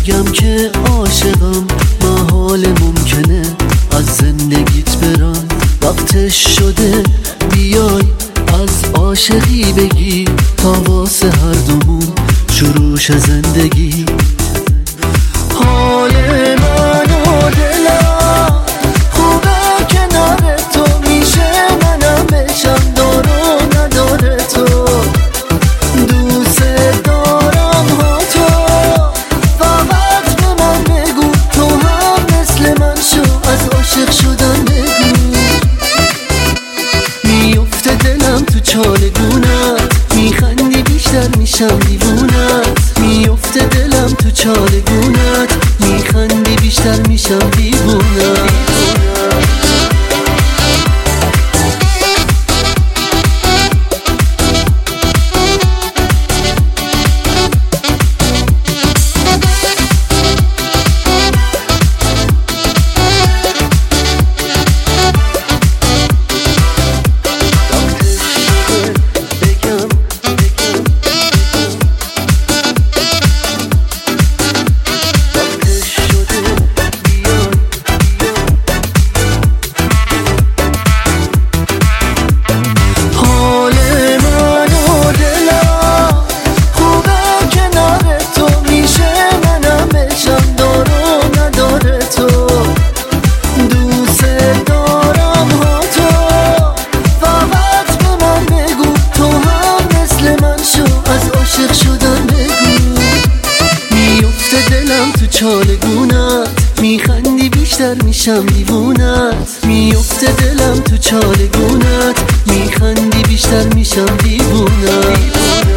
بگم که عاشقم، محال ممکنه از زندگیت برم. وقتش شده بیای از عاشقی بگی، تا واسه هر دومون شروعش زندگی. حال من و دلم خوبه کنار تو، میشه منم بشم دار و نداره تو. دوست دارم ها تو، فقط به من بگو تو هم مثل من شو، از عاشق شدن بگو. میفته دلم تو چالگونت، میخندی بیشتر میشم دیوونت. میفته دلم تو چالگونت، میخندی بیشتر میشم دیوونت. چالگونت میخندی بیشتر میشم دیوونت. میفته دلم تو چالگونت، میخندی بیشتر میشم دیوونت.